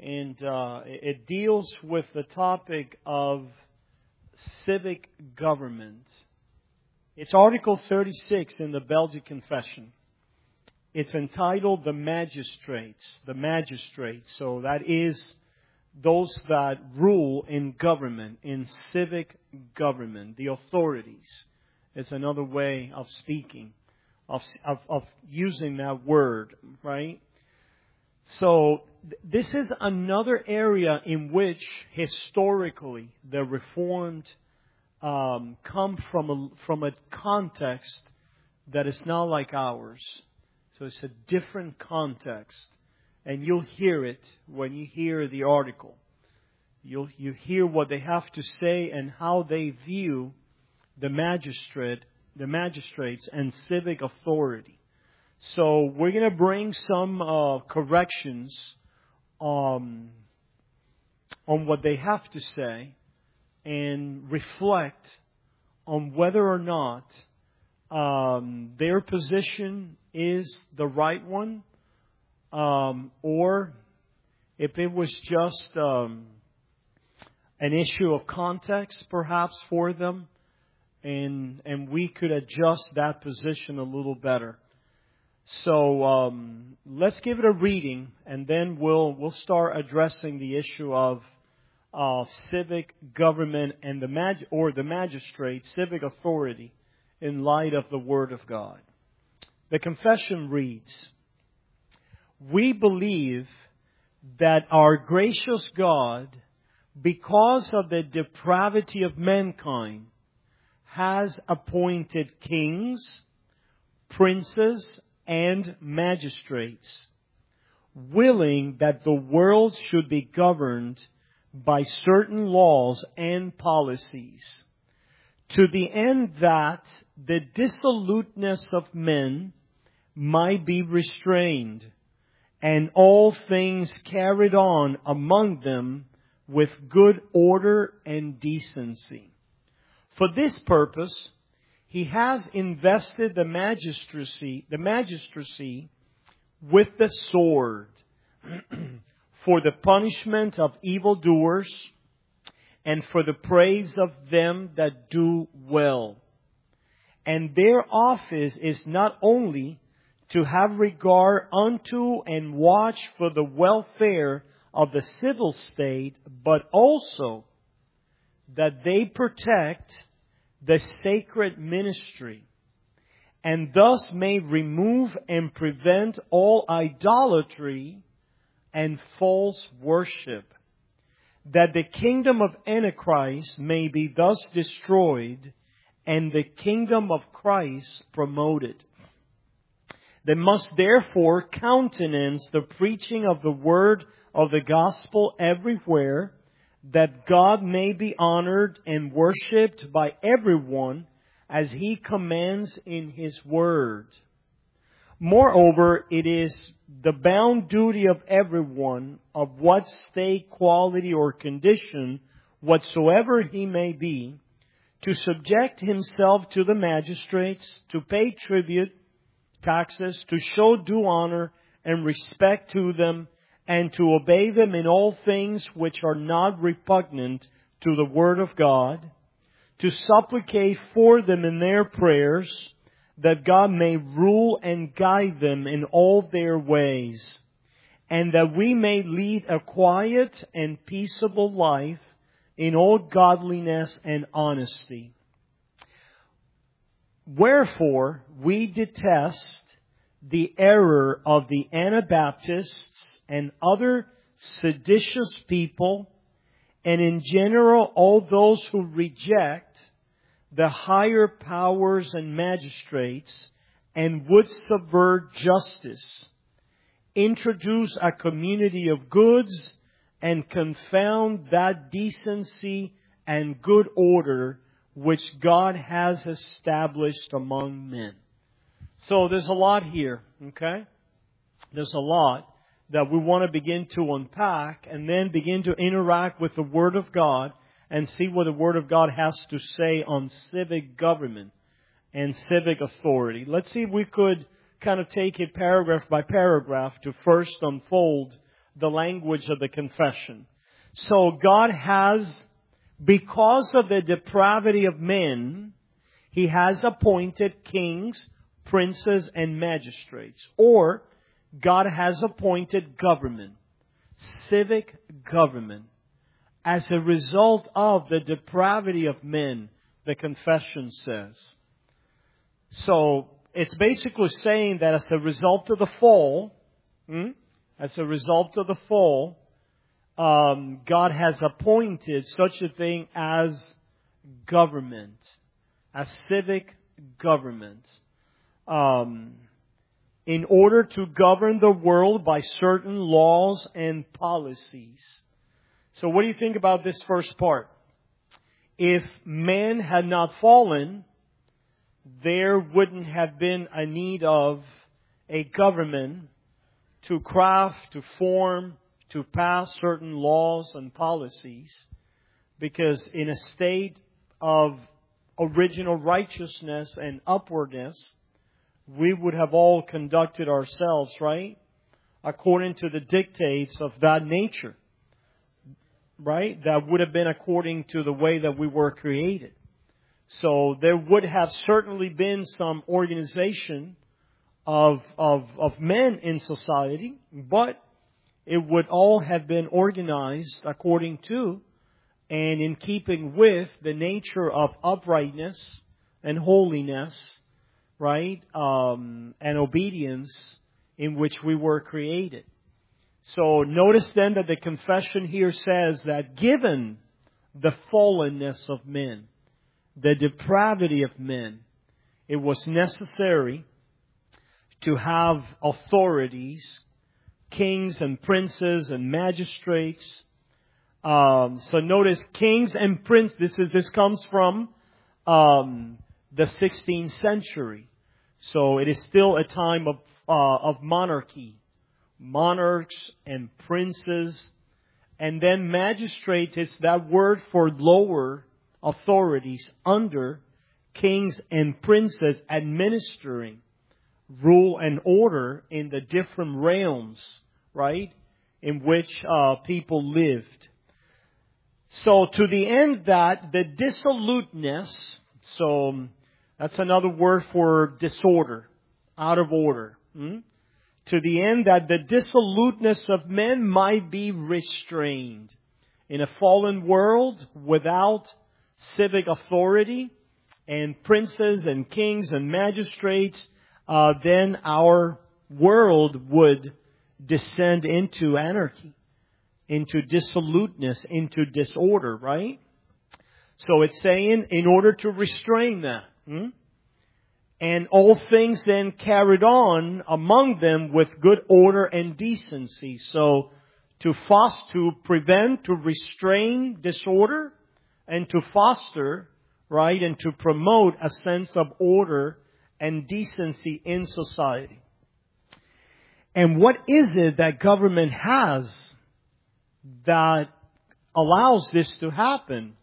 and it deals with the topic of civic government. It's Article 36 in the Belgian Confession. It's entitled The Magistrates. The Magistrates. So that is those that rule in government, in civic government, the authorities. It's another way of speaking, of using that word, right? So this is another area in which historically the Reformed come from a context that is not like ours. So it's a different context. And you'll hear it when you hear the article. You hear what they have to say and how they view the magistrates and civic authority. So we're going to bring some corrections on what they have to say and reflect on whether or not their position is the right one, or if it was just an issue of context perhaps for them, and we could adjust that position a little better. So let's give it a reading, and then we'll start addressing the issue of civic government and the magistrate, civic authority, in light of the Word of God. The confession reads, "We believe that our gracious God, because of the depravity of mankind, has appointed kings, princes, and magistrates, willing that the world should be governed by certain laws and policies, to the end that the dissoluteness of men might be restrained, and all things carried on among them with good order and decency. For this purpose, He has invested the magistracy with the sword for the punishment of evildoers and for the praise of them that do well. And their office is not only to have regard unto and watch for the welfare of the civil state, but also that they protect the sacred ministry, and thus may remove and prevent all idolatry and false worship, that the kingdom of Antichrist may be thus destroyed, and the kingdom of Christ promoted. They must therefore countenance the preaching of the word of the gospel everywhere, that God may be honored and worshipped by everyone as He commands in His word. Moreover, it is the bound duty of everyone, of what state, quality, or condition whatsoever he may be, to subject himself to the magistrates, to pay tribute, taxes, to show due honor and respect to them, and to obey them in all things which are not repugnant to the Word of God, to supplicate for them in their prayers, that God may rule and guide them in all their ways, and that we may lead a quiet and peaceable life in all godliness and honesty. Wherefore, we detest the error of the Anabaptists and other seditious people, and in general all those who reject the higher powers and magistrates and would subvert justice, introduce a community of goods, and confound that decency and good order which God has established among men." So there's a lot here, okay? There's a lot that we want to begin to unpack and then begin to interact with the Word of God and see what the Word of God has to say on civic government and civic authority. Let's see if we could kind of take it paragraph by paragraph to first unfold the language of the confession. So God has, because of the depravity of men, He has appointed kings, princes, and magistrates. Or God has appointed government, civic government, as a result of the depravity of men, the confession says. So it's basically saying that as a result of the fall, God has appointed such a thing as government, as civic government, in order to govern the world by certain laws and policies. So what do you think about this first part? If man had not fallen, there wouldn't have been a need of a government to craft, to form, to pass certain laws and policies, because in a state of original righteousness and upwardness, we would have all conducted ourselves, right, according to the dictates of that nature, right? That would have been according to the way that we were created. So there would have certainly been some organization of men in society, but it would all have been organized according to and in keeping with the nature of uprightness and holiness, right? And obedience in which we were created. So notice then that the confession here says that given the fallenness of men, the depravity of men, it was necessary to have authorities, kings and princes and magistrates. So notice kings and princes. This comes from the 16th century. So it is still a time of monarchy, monarchs and princes, and then magistrates is that word for lower authorities under kings and princes administering rule and order in the different realms, right, in which people lived. So to the end that the dissoluteness, so that's another word for disorder, out of order. To the end that the dissoluteness of men might be restrained. In a fallen world without civic authority and princes and kings and magistrates, then our world would descend into anarchy, into dissoluteness, into disorder, right? So it's saying in order to restrain that. And all things then carried on among them with good order and decency. So to prevent, to restrain disorder, and to foster, right, and to promote a sense of order and decency in society. And what is it that government has that allows this to happen?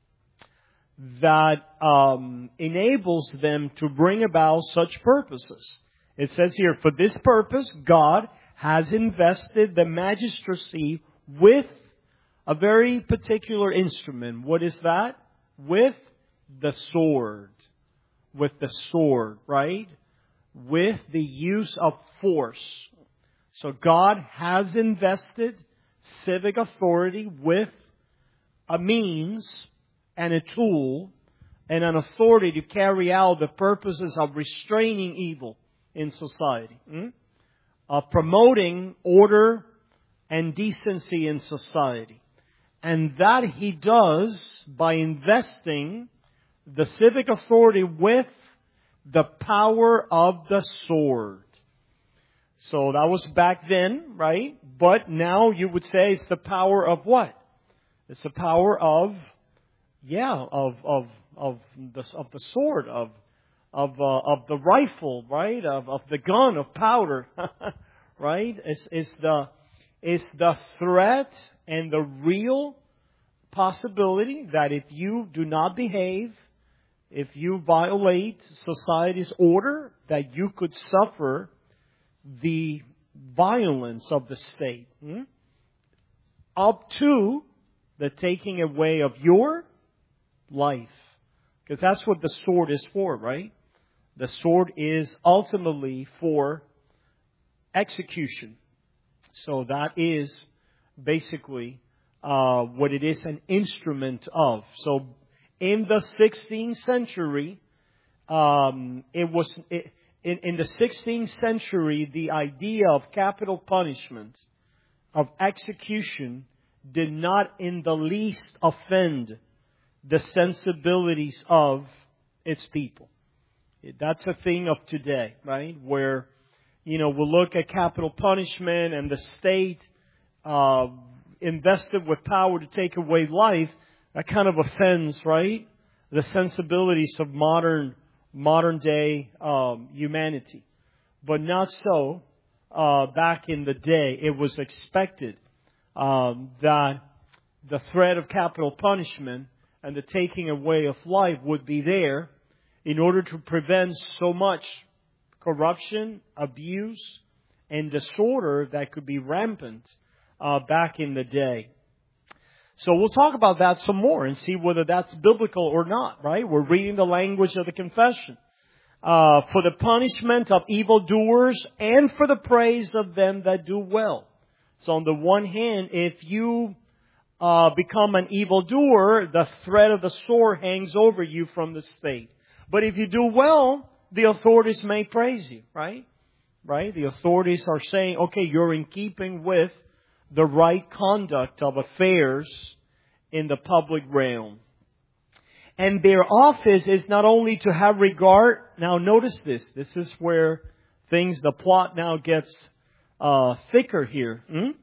That enables them to bring about such purposes. It says here, for this purpose, God has invested the magistracy with a very particular instrument. What is that? With the sword. With the sword, right? With the use of force. So God has invested civic authority with a means and a tool and an authority to carry out the purposes of restraining evil in society. Of promoting order and decency in society. And that He does by investing the civic authority with the power of the sword. So that was back then, right? But now you would say it's the power of what? It's the power of the sword, of the rifle, right? Of the gun, of powder, right? It's the threat and the real possibility that if you do not behave, if you violate society's order, that you could suffer the violence of the state. up to the taking away of your life. Because that's what the sword is for, right? The sword is ultimately for execution. So that is basically what it is an instrument of. So in the 16th century, in the 16th century, the idea of capital punishment, of execution, did not in the least offend the sensibilities of its people. That's a thing of today, right? Where, we look at capital punishment and the state invested with power to take away life. That kind of offends, right, the sensibilities of modern day humanity. But not so back in the day. It was expected that the threat of capital punishment and the taking away of life would be there in order to prevent so much corruption, abuse, and disorder that could be rampant back in the day. So we'll talk about that some more and see whether that's biblical or not, right? We're reading the language of the confession. For the punishment of evildoers and for the praise of them that do well. So on the one hand, if you become an evildoer, the threat of the sword hangs over you from the state. But if you do well, the authorities may praise you, right? Right? The authorities are saying, okay, you're in keeping with the right conduct of affairs in the public realm. And their office is not only to have regard. Now notice this. This is where the plot now gets thicker here.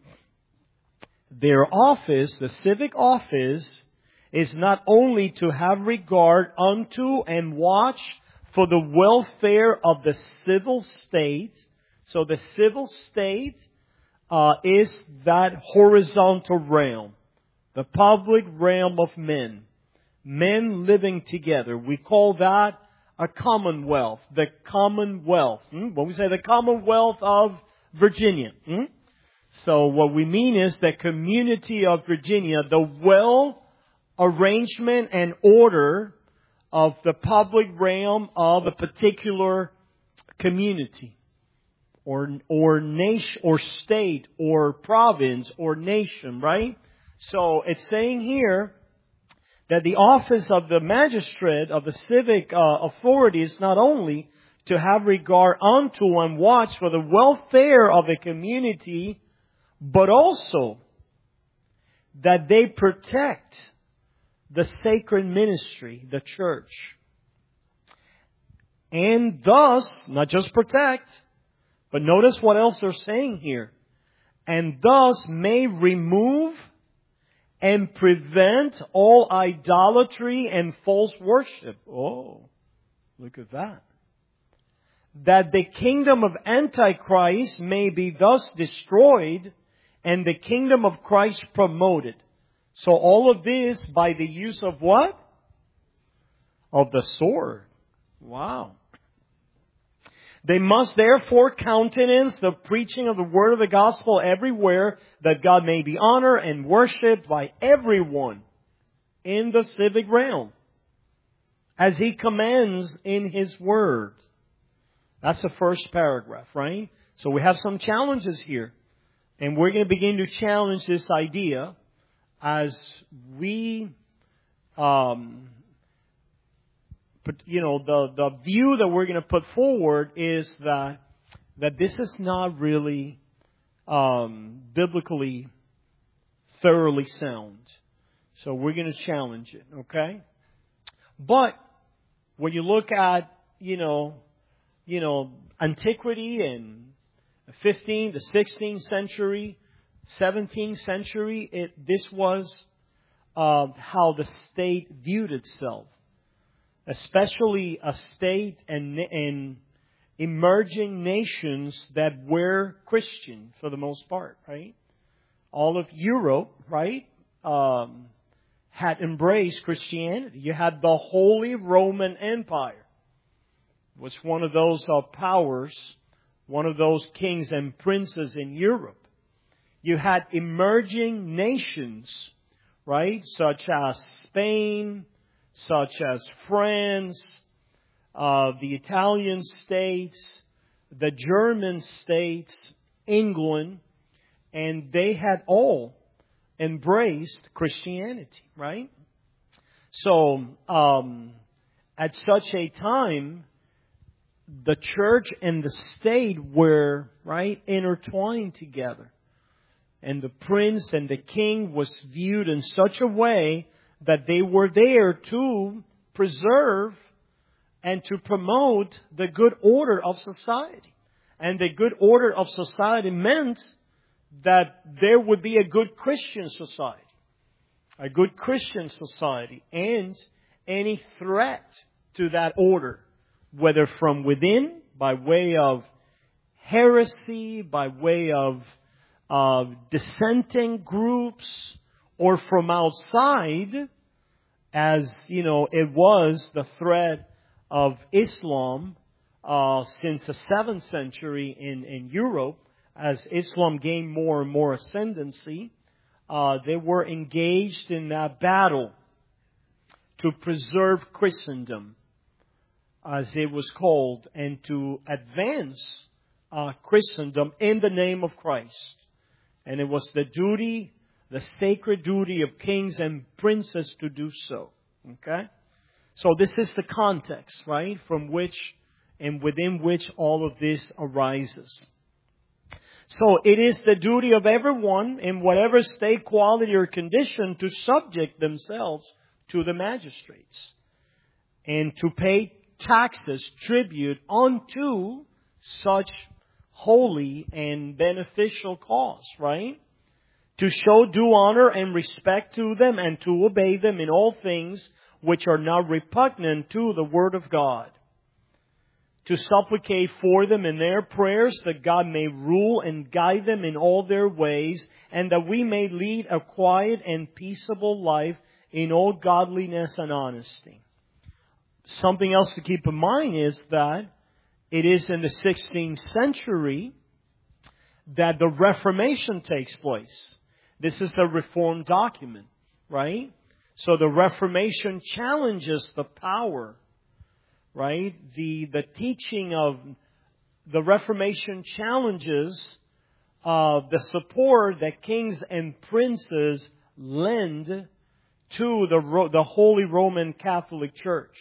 Their office, the civic office, is not only to have regard unto and watch for the welfare of the civil state. So the civil state is that horizontal realm, the public realm of men. Men living together. We call that a commonwealth. The commonwealth. When we say the Commonwealth of Virginia. So what we mean is the community of Virginia, the arrangement and order of the public realm of a particular community or nation or state or province or nation, right? So it's saying here that the office of the magistrate, of the civic authority, is not only to have regard unto and watch for the welfare of the community, but also that they protect the sacred ministry, the church. And thus, not just protect, but notice what else they're saying here. And thus may remove and prevent all idolatry and false worship. Oh, look at that. That the kingdom of Antichrist may be thus destroyed and the kingdom of Christ promoted. So all of this by the use of what? Of the sword. Wow. They must therefore countenance the preaching of the word of the gospel everywhere, that God may be honored and worshipped by everyone in the civic realm, as He commands in His word. That's the first paragraph, right? So we have some challenges here. And we're going to begin to challenge this idea as we, the view that we're going to put forward is that this is not really biblically thoroughly sound. So we're going to challenge it, okay? But when you look at, antiquity and the 15th, the 16th century, 17th century, this was how the state viewed itself. Especially a state and emerging nations that were Christian for the most part, right? All of Europe, right, had embraced Christianity. You had the Holy Roman Empire. It was one of those powers, one of those kings and princes in Europe. You had emerging nations, right? Such as Spain, such as France, the Italian states, the German states, England, and they had all embraced Christianity, right? So, at such a time, the church and the state were, right, intertwined together. And the prince and the king was viewed in such a way that they were there to preserve and to promote the good order of society. And the good order of society meant that there would be a good Christian society. A good Christian society. And any threat to that order, whether from within, by way of heresy, by way of dissenting groups, or from outside, as, it was the threat of Islam since the 7th century in Europe, as Islam gained more and more ascendancy, they were engaged in that battle to preserve Christendom, as it was called, and to advance Christendom in the name of Christ. And it was the duty, the sacred duty of kings and princes to do so. Okay? So this is the context, right, from which and within which all of this arises. So it is the duty of everyone in whatever state, quality, or condition to subject themselves to the magistrates and to pay taxes, tribute unto such holy and beneficial cause, right? To show due honor and respect to them and to obey them in all things which are not repugnant to the Word of God. To supplicate for them in their prayers that God may rule and guide them in all their ways, and that we may lead a quiet and peaceable life in all godliness and honesty. Something else to keep in mind is that it is in the 16th century that the Reformation takes place. This is a Reformed document, right? So the Reformation challenges the power, right? The teaching of the Reformation challenges the support that kings and princes lend to the Holy Roman Catholic Church.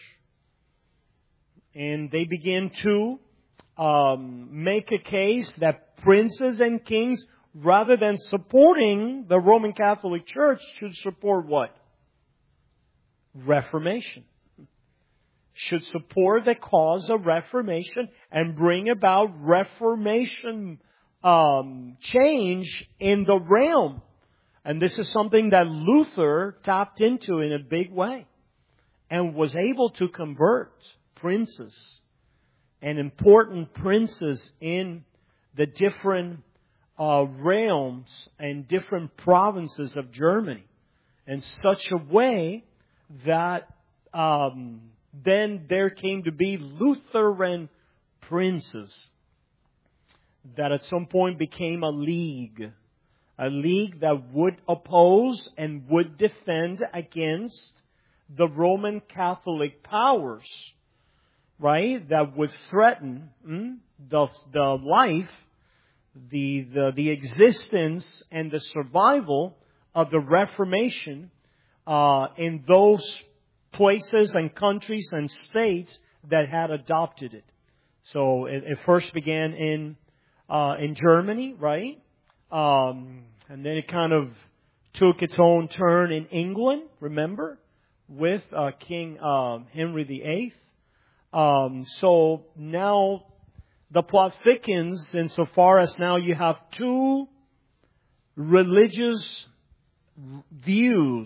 And they begin to make a case that princes and kings, rather than supporting the Roman Catholic Church, should support what? Reformation. Should support the cause of Reformation and bring about Reformation change in the realm. And this is something that Luther tapped into in a big way and was able to convert princes and important princes in the different realms and different provinces of Germany in such a way that then there came to be Lutheran princes that at some point became a league that would oppose and would defend against the Roman Catholic powers, right? That would threaten the life, the existence and the survival of the Reformation in those places and countries and states that had adopted it. So it first began in Germany, right? And then it kind of took its own turn in England, remember, with King Henry VIII. So now the plot thickens insofar as now you have two religious views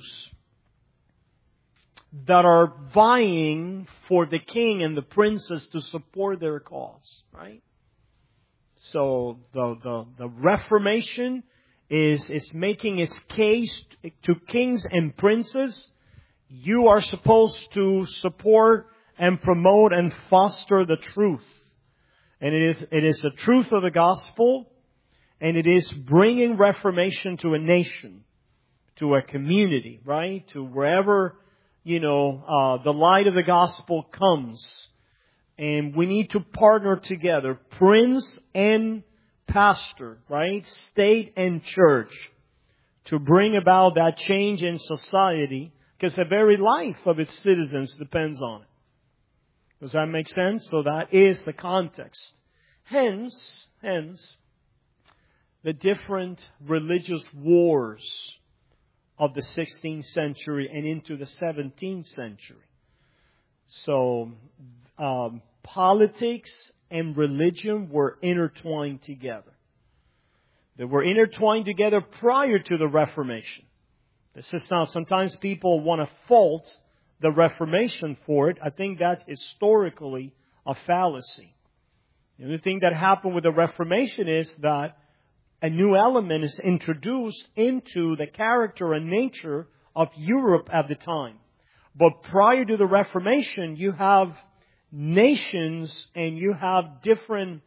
that are vying for the king and the princes to support their cause, right? So the Reformation is making its case to kings and princes. You are supposed to support and promote and foster the truth. And it is the truth of the gospel. And it is bringing reformation to a nation, to a community, right? To wherever, the light of the gospel comes. And we need to partner together, prince and pastor, right? State and church, to bring about that change in society, because the very life of its citizens depends on it. Does that make sense? So that is the context. Hence, the different religious wars of the 16th century and into the 17th century. So, politics and religion were intertwined together. They were intertwined together prior to the Reformation. This is now, sometimes people want to fault the Reformation for it. I think that's historically a fallacy. The only thing that happened with the Reformation is that a new element is introduced into the character and nature of Europe at the time. But prior to the Reformation, you have nations and you have different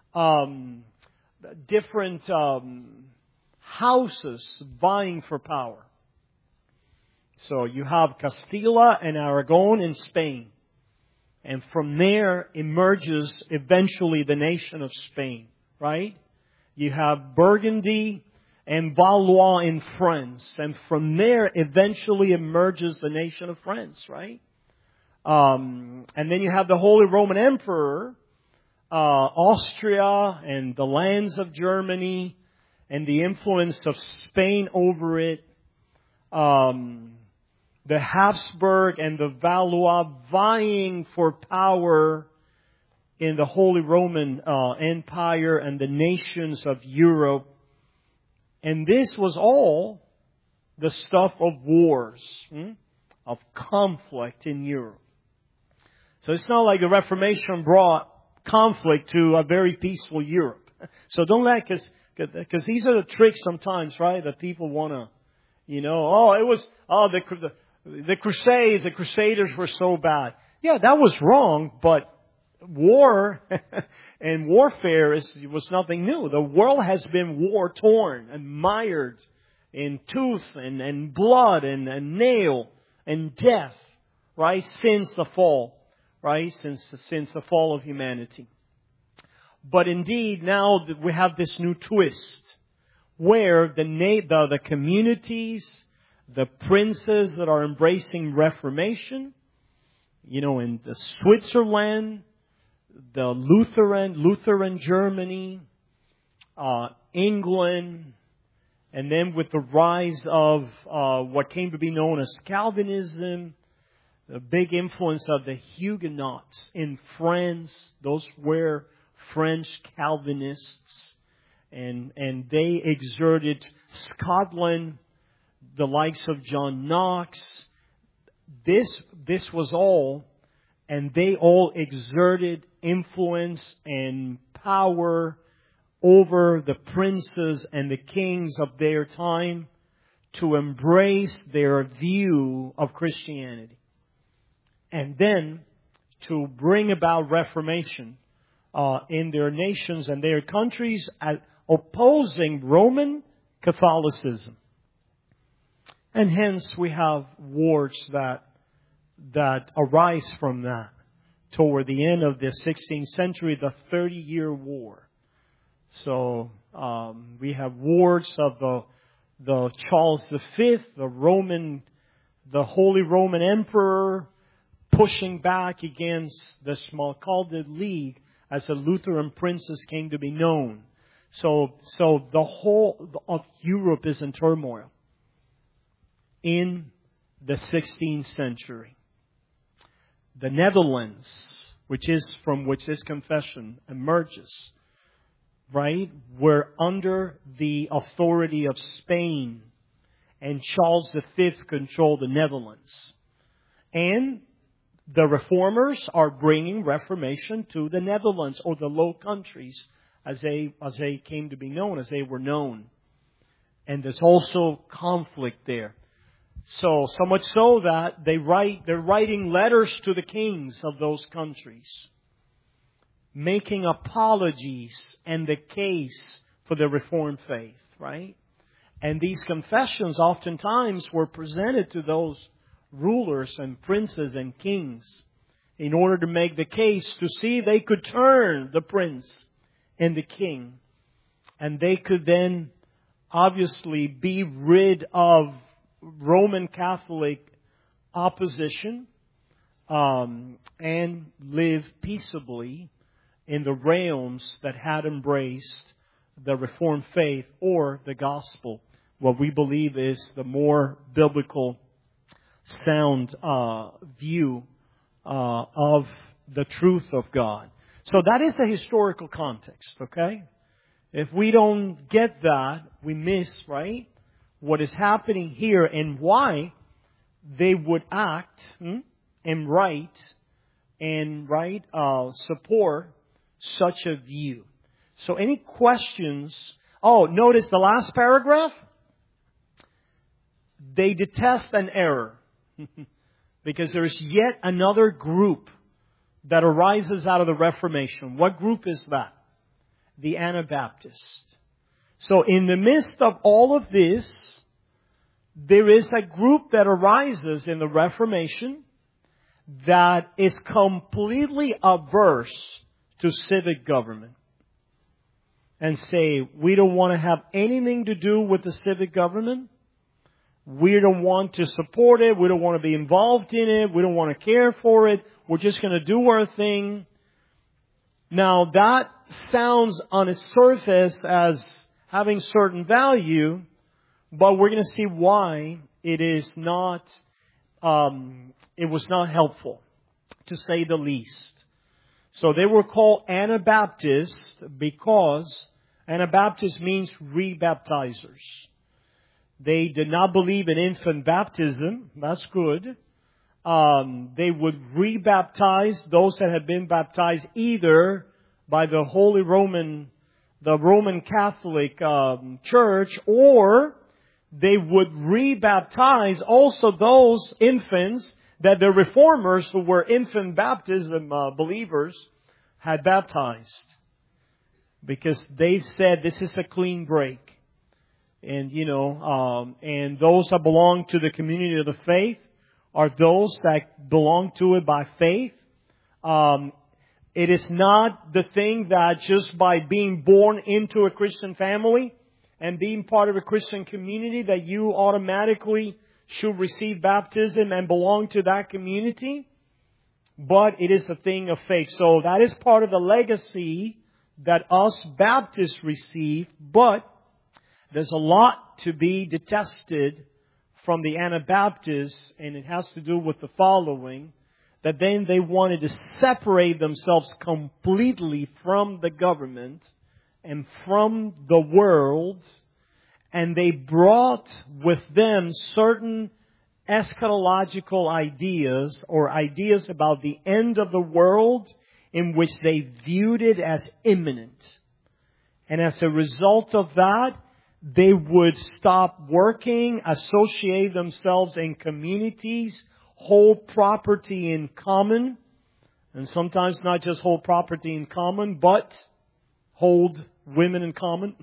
houses vying for power. So you have Castilla and Aragon in Spain. And from there emerges eventually the nation of Spain, right? You have Burgundy and Valois in France. And from there eventually emerges the nation of France, right? And then you have the Holy Roman Emperor, Austria and the lands of Germany and the influence of Spain over it. The Habsburg and the Valois vying for power in the Holy Roman Empire and the nations of Europe. And this was all the stuff of wars, of conflict in Europe. So it's not like the Reformation brought conflict to a very peaceful Europe. So don't let, because these are the tricks sometimes, right, that people want to, the Crusades, the Crusaders were so bad. Yeah, that was wrong, but war and warfare was nothing new. The world has been war-torn and mired in tooth and blood and nail and death, right, since the fall, right, since the fall of humanity. But indeed, now we have this new twist where the communities, the princes that are embracing Reformation, in the Switzerland, the Lutheran Germany, England, and then with the rise of what came to be known as Calvinism, the big influence of the Huguenots in France. Those were French Calvinists, and they exerted Scotland, the likes of John Knox. This was all, and they all exerted influence and power over the princes and the kings of their time to embrace their view of Christianity. And then to bring about Reformation in their nations and their countries, opposing Roman Catholicism. And hence we have wars that arise from that. Toward the end of the 16th century, the 30-year War. So we have wars of the Charles V, the Holy Roman Emperor, pushing back against the Smalcalded League as the Lutheran princes came to be known. So the whole of Europe is in turmoil in the 16th century. The Netherlands, which is from which this confession emerges, right, were under the authority of Spain, and Charles V controlled the Netherlands. And the reformers are bringing Reformation to the Netherlands, or the Low Countries, as they came to be known, as they were known. And there's also conflict there. So much so that they're writing letters to the kings of those countries, making apologies and the case for the Reformed faith, right? And these confessions oftentimes were presented to those rulers and princes and kings in order to make the case to see they could turn the prince and the king. And they could then obviously be rid of Roman Catholic opposition and live peaceably in the realms that had embraced the Reformed faith or the gospel, what we believe is the more biblical, sound view of the truth of God. So that is a historical context, okay? If we don't get that, we miss, right, what is happening here and why they would act and write support such a view. So any questions? Oh, notice the last paragraph. They detest an error because there is yet another group that arises out of the Reformation. What group is that? The Anabaptists. So in the midst of all of this, there is a group that arises in the Reformation that is completely averse to civic government and say, we don't want to have anything to do with the civic government. We don't want to support it. We don't want to be involved in it. We don't want to care for it. We're just going to do our thing. Now that sounds on its surface as having certain value, but we're going to see why it is not, it was not helpful, to say the least. So they were called Anabaptists because Anabaptist means rebaptizers. They did not believe in infant baptism. That's good. They would rebaptize those that had been baptized either by the Roman Catholic Church, or they would rebaptize also those infants that the reformers who were infant baptism believers had baptized. Because they said this is a clean break. And, and those that belong to the community of the faith are those that belong to it by faith. It is not the thing that just by being born into a Christian family and being part of a Christian community that you automatically should receive baptism and belong to that community. But it is a thing of faith. So that is part of the legacy that us Baptists receive. But there's a lot to be detested from the Anabaptists, and it has to do with the following. That then they wanted to separate themselves completely from the government and from the world. And they brought with them certain eschatological ideas or ideas about the end of the world in which they viewed it as imminent. And as a result of that, they would stop working, associate themselves in communities, hold property in common, and sometimes not just hold property in common, but hold women in common.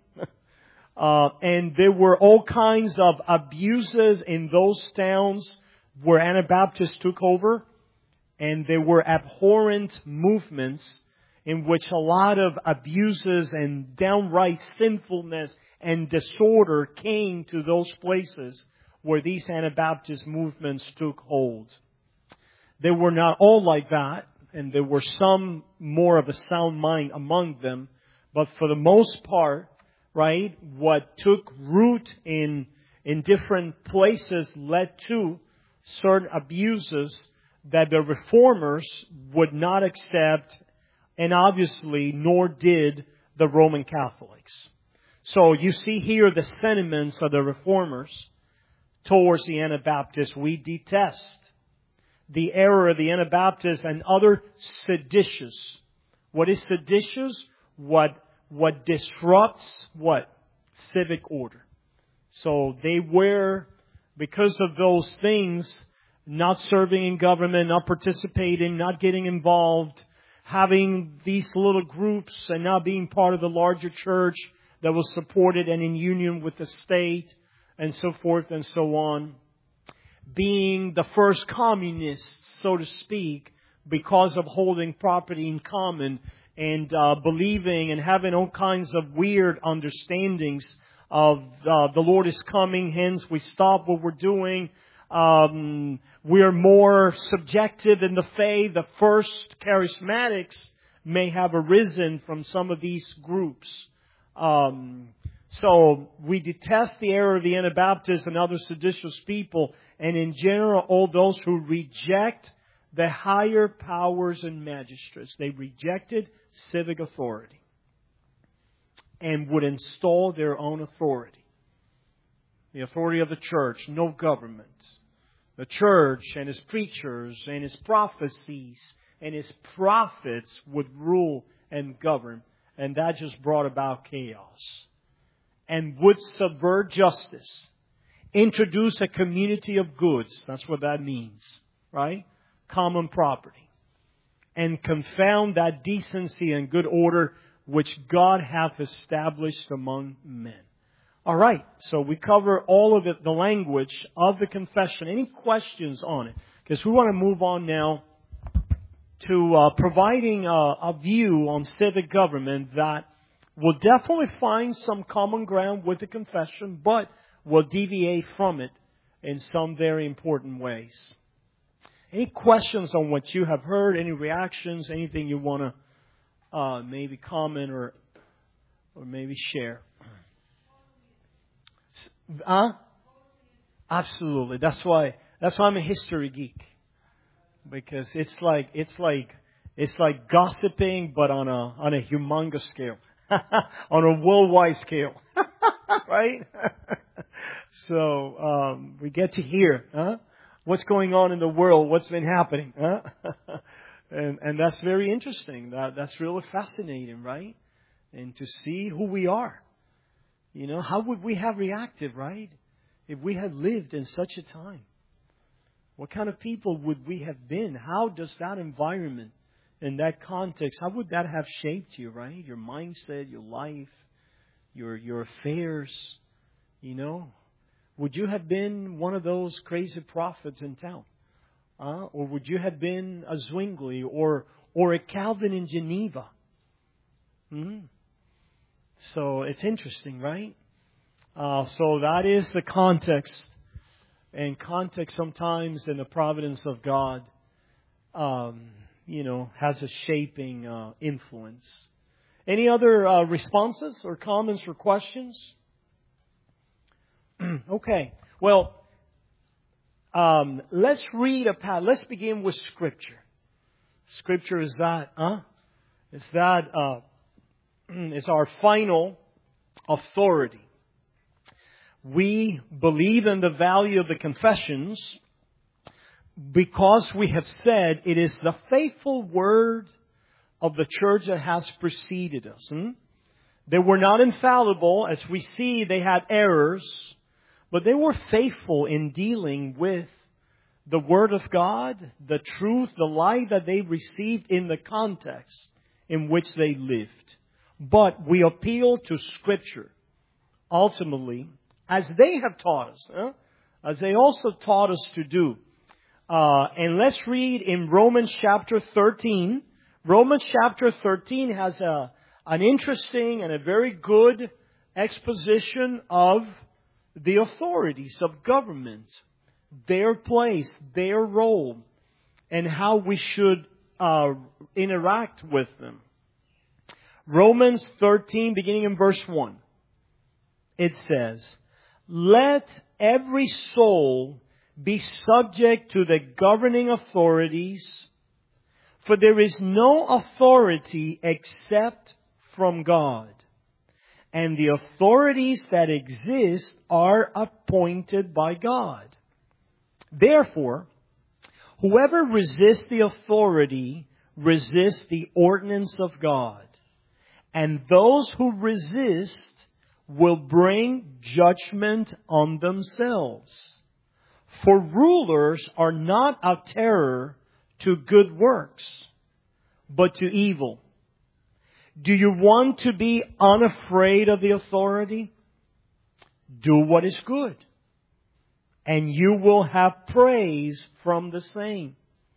And there were all kinds of abuses in those towns where Anabaptists took over. And there were abhorrent movements in which a lot of abuses and downright sinfulness and disorder came to those places where these Anabaptist movements took hold. They were not all like that, and there were some more of a sound mind among them. But for the most part, right, what took root in different places led to certain abuses that the reformers would not accept, and obviously nor did the Roman Catholics. So you see here the sentiments of the reformers towards the Anabaptists. We detest the error of the Anabaptists and other seditious. What is seditious? What disrupts what? Civic order. So they were, because of those things, not serving in government, not participating, not getting involved, having these little groups and not being part of the larger church, that was supported and in union with the state, and so forth and so on. Being the first communists, so to speak, because of holding property in common and believing and having all kinds of weird understandings of the Lord is coming, hence we stop what we're doing. We are more subjective in the faith. The first charismatics may have arisen from some of these groups. So we detest the error of the Anabaptists and other seditious people, and in general all those who reject the higher powers and magistrates. They rejected civic authority and would install their own authority. The authority of the church, no government. The church and its preachers and its prophecies and its prophets would rule and govern. And that just brought about chaos. And would subvert justice. Introduce a community of goods. That's what that means. Right? Common property. And confound that decency and good order which God hath established among men. Alright, so we cover all of it, the language of the confession. Any questions on it? Because we want to move on now to providing a view on civic government that will definitely find some common ground with the confession, but will deviate from it in some very important ways. Any questions on what you have heard? Any reactions? Anything you want to maybe comment or maybe share? Absolutely. That's why I'm a history geek. Because it's like gossiping, but on a humongous scale. On a worldwide scale. Right? So, we get to hear, what's going on in the world, what's been happening, and that's very interesting. That's really fascinating, right? And to see who we are. You know, how would we have reacted, right? If we had lived in such a time. What kind of people would we have been? How does that environment and that context, how would that have shaped you, right? Your mindset, your life, your affairs, you know? Would you have been one of those crazy prophets in town? Or would you have been a Zwingli or a Calvin in Geneva? So it's interesting, right? So that is the context. And context sometimes in the providence of God, has a shaping influence. Any other responses or comments or questions? Okay. Well, let's read let's begin with Scripture. Scripture is that, is our final authority. We believe in the value of the confessions because we have said it is the faithful word of the church that has preceded us. They were not infallible. As we see, they had errors, but they were faithful in dealing with the Word of God, the truth, the light that they received in the context in which they lived. But we appeal to Scripture, ultimately, as they have taught us, as they also taught us to do. And let's read in Romans chapter 13. Romans chapter 13 has an interesting and a very good exposition of the authorities of government, their place, their role, and how we should interact with them. Romans 13, beginning in verse 1. It says, "Let every soul be subject to the governing authorities, for there is no authority except from God. And the authorities that exist are appointed by God. Therefore, whoever resists the authority resists the ordinance of God. And those who resist will bring judgment on themselves. For rulers are not a terror to good works, but to evil. Do you want to be unafraid of the authority? Do what is good, and you will have praise from the same.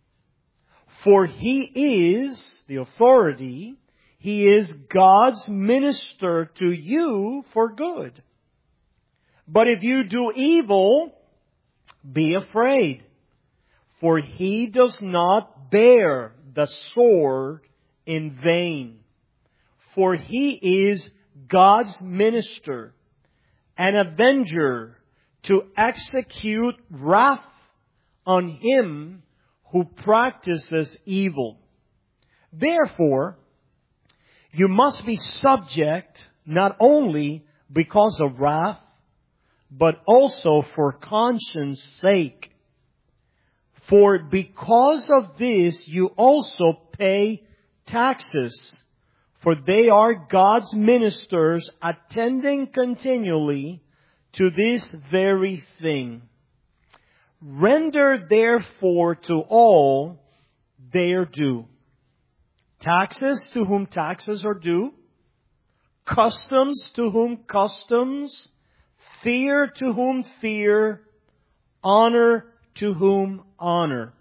For He is, the authority, He is God's minister to you for good. But if you do evil, be afraid, for He does not bear the sword in vain. For He is God's minister, an avenger to execute wrath on him who practices evil. Therefore, you must be subject not only because of wrath, but also for conscience sake. For because of this you also pay taxes, for they are God's ministers attending continually to this very thing. Render therefore to all their due. Taxes to whom taxes are due, customs to whom customs, fear to whom fear, honor to whom honor.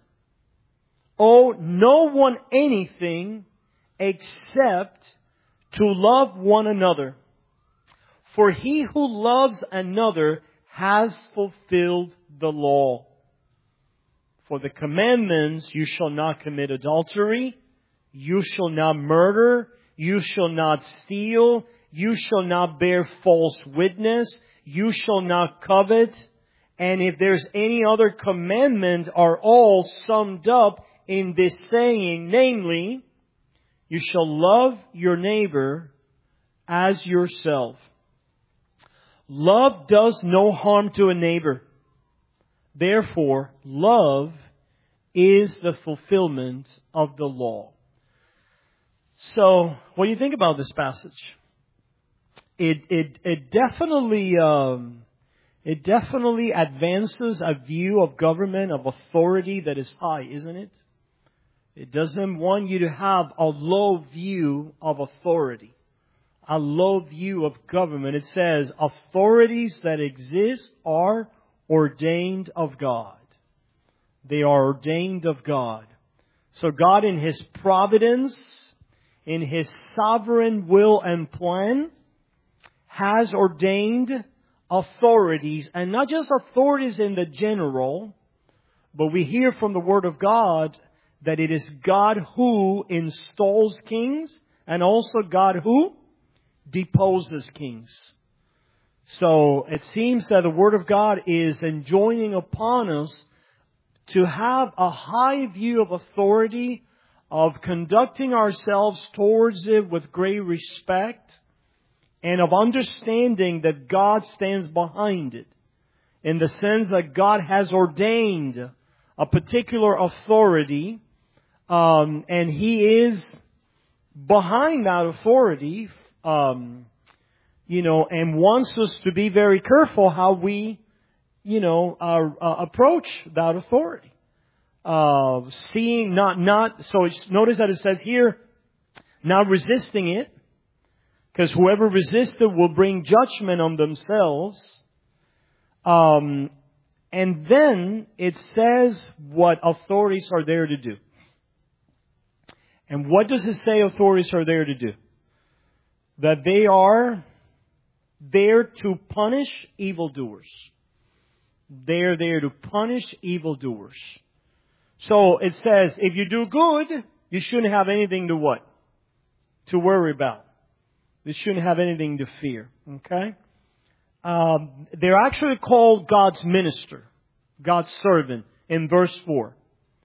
Owe no one anything except to love one another. For he who loves another has fulfilled the law. For the commandments, you shall not commit adultery, you shall not murder, you shall not steal, you shall not bear false witness, you shall not covet. And if there's any other commandment, are all summed up in this saying, namely, you shall love your neighbor as yourself. Love does no harm to a neighbor. Therefore, love is the fulfillment of the law. So, what do you think about this passage? It definitely advances a view of government, of authority that is high, isn't it? It doesn't want you to have a low view of authority, a low view of government. It says authorities that exist are ordained of God. They are ordained of God. So God in His providence, in His sovereign will and plan, has ordained authorities, and not just authorities in the general, but we hear from the Word of God that it is God who installs kings and also God who deposes kings. So it seems that the Word of God is enjoining upon us to have a high view of authority, of conducting ourselves towards it with great respect, and of understanding that God stands behind it, in the sense that God has ordained a particular authority, and He is behind that authority, and wants us to be very careful how we, approach that authority. Seeing, so notice that it says here, not resisting it, because whoever resists it will bring judgment on themselves. And then it says what authorities are there to do. And what does it say authorities are there to do? That they are there to punish evildoers. They're there to punish evildoers. So it says, if you do good, you shouldn't have anything to what? To worry about. You shouldn't have anything to fear. Okay? They're actually called God's minister, God's servant, in verse 4.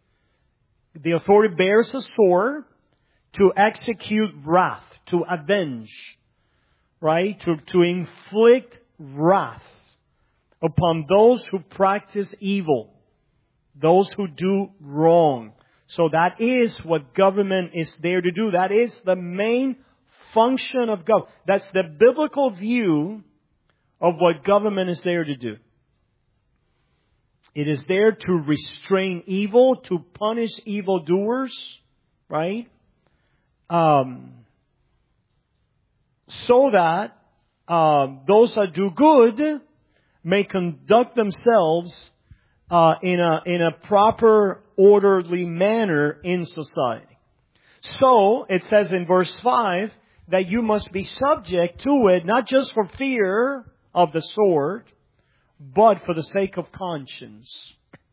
The authority bears a sword to execute wrath, to avenge, right? To inflict wrath upon those who practice evil, those who do wrong. So that is what government is there to do. That is the main function of government. That's the biblical view of what government is there to do. It is there to restrain evil, to punish evildoers, right? so that those that do good may conduct themselves in a proper, orderly manner in society. So, it says in verse 5 that you must be subject to it, not just for fear of the sword, but for the sake of conscience.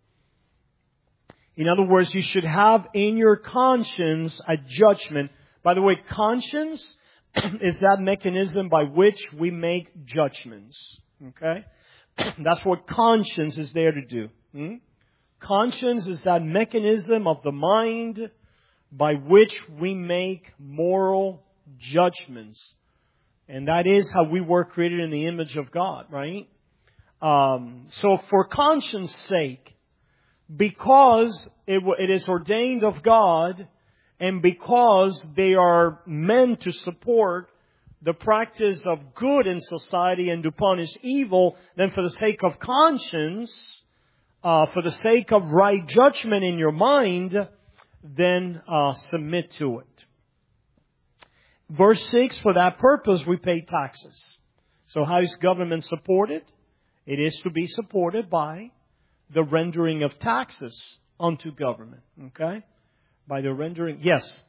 In other words, you should have in your conscience a judgment. By the way, conscience is that mechanism by which we make judgments. Okay? That's what conscience is there to do. Conscience is that mechanism of the mind by which we make moral judgments. And that is how we were created in the image of God, right? So for conscience sake, because it is ordained of God, and because they are meant to support the practice of good in society and to punish evil, then for the sake of conscience, for the sake of right judgment in your mind, then submit to it. Verse 6, for that purpose we pay taxes. So how is government supported? It is to be supported by the rendering of taxes unto government. Okay? By the rendering, yes.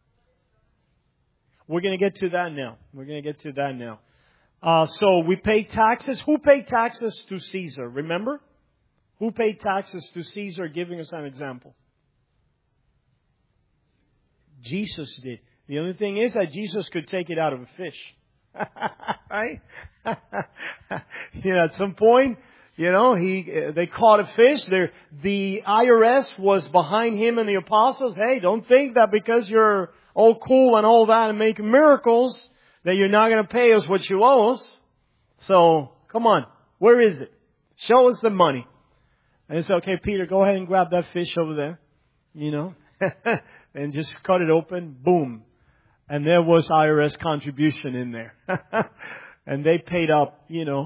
We're going to get to that now. So we pay taxes. Who paid taxes to Caesar? Remember? Who paid taxes to Caesar, giving us an example? Jesus did. The only thing is that Jesus could take it out of a fish. Right? At some point, they caught a fish. The IRS was behind him and the apostles. Hey, don't think that because you're all cool and all that and making miracles that you're not going to pay us what you owe us. So, come on. Where is it? Show us the money. And it's okay, Peter, go ahead and grab that fish over there. And just cut it open. Boom. And there was IRS contribution in there. And they paid up,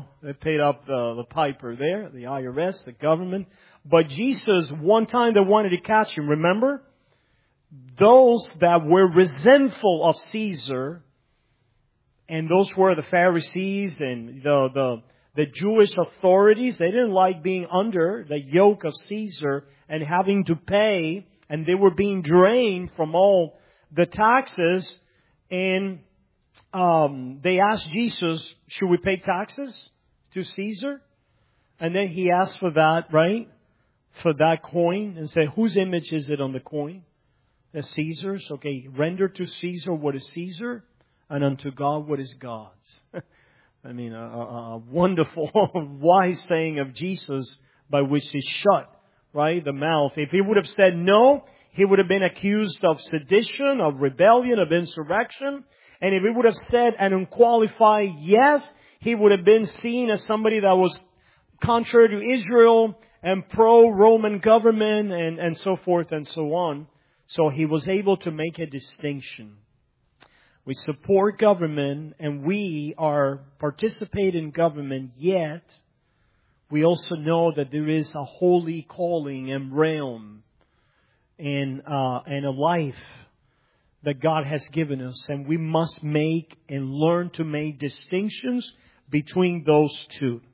the piper there, the IRS, the government. But Jesus, one time they wanted to catch him, remember? Those that were resentful of Caesar, and those were the Pharisees and the Jewish authorities, they didn't like being under the yoke of Caesar and having to pay, and they were being drained from all the taxes. And they asked Jesus, should we pay taxes to Caesar? And then he asked for that, right? For that coin, and said, whose image is it on the coin? That's Caesar's. Okay, render to Caesar what is Caesar, and unto God what is God's. I mean, a wonderful, wise saying of Jesus by which he shut, right, the mouth. If he would have said no, he would have been accused of sedition, of rebellion, of insurrection. And if he would have said an unqualified yes, he would have been seen as somebody that was contrary to Israel and pro-Roman government and so forth and so on. So he was able to make a distinction. We support government and we participate in government, yet we also know that there is a holy calling and realm and a life that God has given us, and we must make and learn to make distinctions between those two.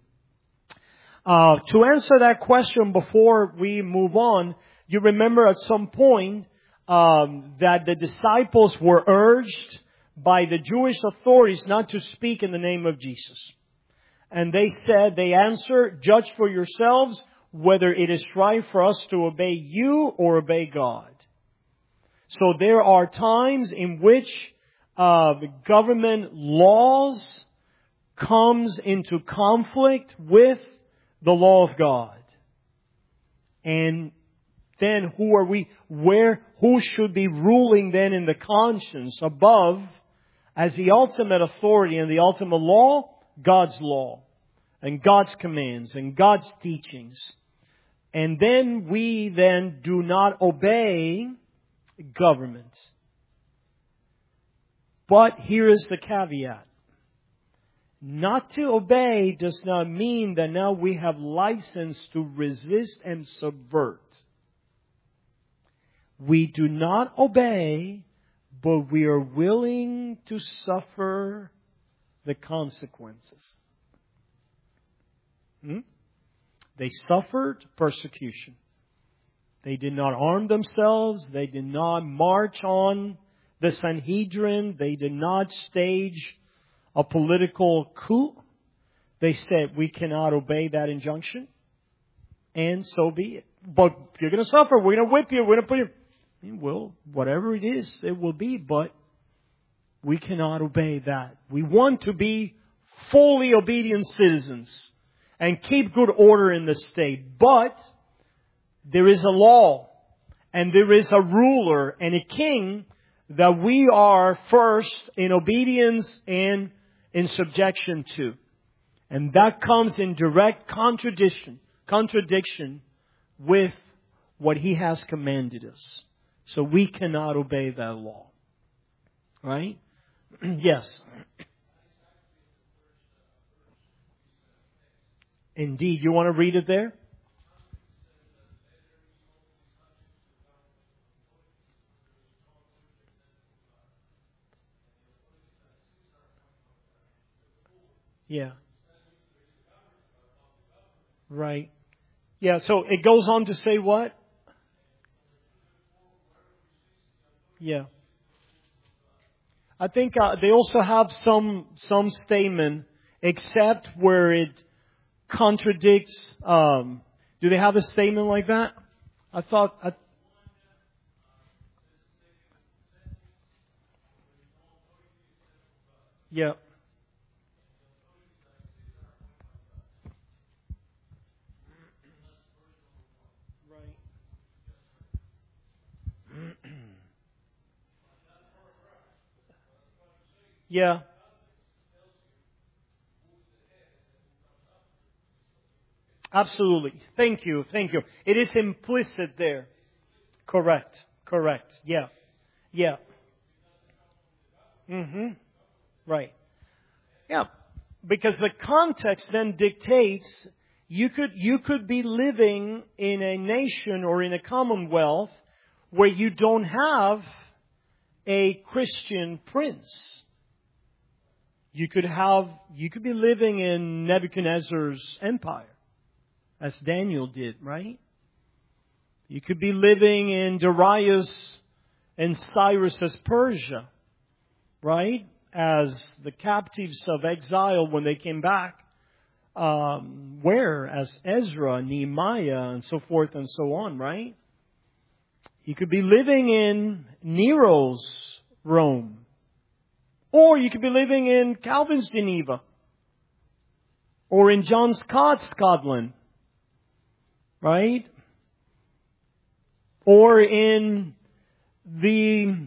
To answer that question before we move on, you remember at some point that the disciples were urged by the Jewish authorities not to speak in the name of Jesus. And they answered, judge for yourselves whether it is right for us to obey you or obey God. So there are times in which the government laws comes into conflict with the law of God. And then who should be ruling then in the conscience above as the ultimate authority and the ultimate law? God's law and God's commands and God's teachings. And then we then do not obey government. But here is the caveat. Not to obey does not mean that now we have license to resist and subvert. We do not obey, but we are willing to suffer the consequences. They suffered persecution. They did not arm themselves. They did not march on the Sanhedrin. They did not stage a political coup. They said, we cannot obey that injunction. And so be it. But you're going to suffer. We're going to whip you. We're going to put you... Well, whatever it is, it will be. But we cannot obey that. We want to be fully obedient citizens and keep good order in the state. But there is a law and there is a ruler and a king that we are first in obedience and in subjection to. And that comes in direct contradiction with what He has commanded us. So we cannot obey that law. Right? Yes. Indeed. You want to read it there? Yeah. Right. Yeah, so it goes on to say what? Yeah. I think they also have some statement, except where it contradicts. Do they have a statement like that? I thought... yeah. Yeah. Absolutely. Thank you. Thank you. It is implicit there. Correct. Correct. Yeah. Yeah. Right. Yeah. Because the context then dictates you could be living in a nation or in a commonwealth where you don't have a Christian prince. You could be living in Nebuchadnezzar's empire, as Daniel did, right? You could be living in Darius and Cyrus's Persia, right? As the captives of exile when they came back, as Ezra, Nehemiah, and so forth and so on, right? You could be living in Nero's Rome. Or you could be living in Calvin's Geneva. Or in John Scott's Scotland. Right? Or in the,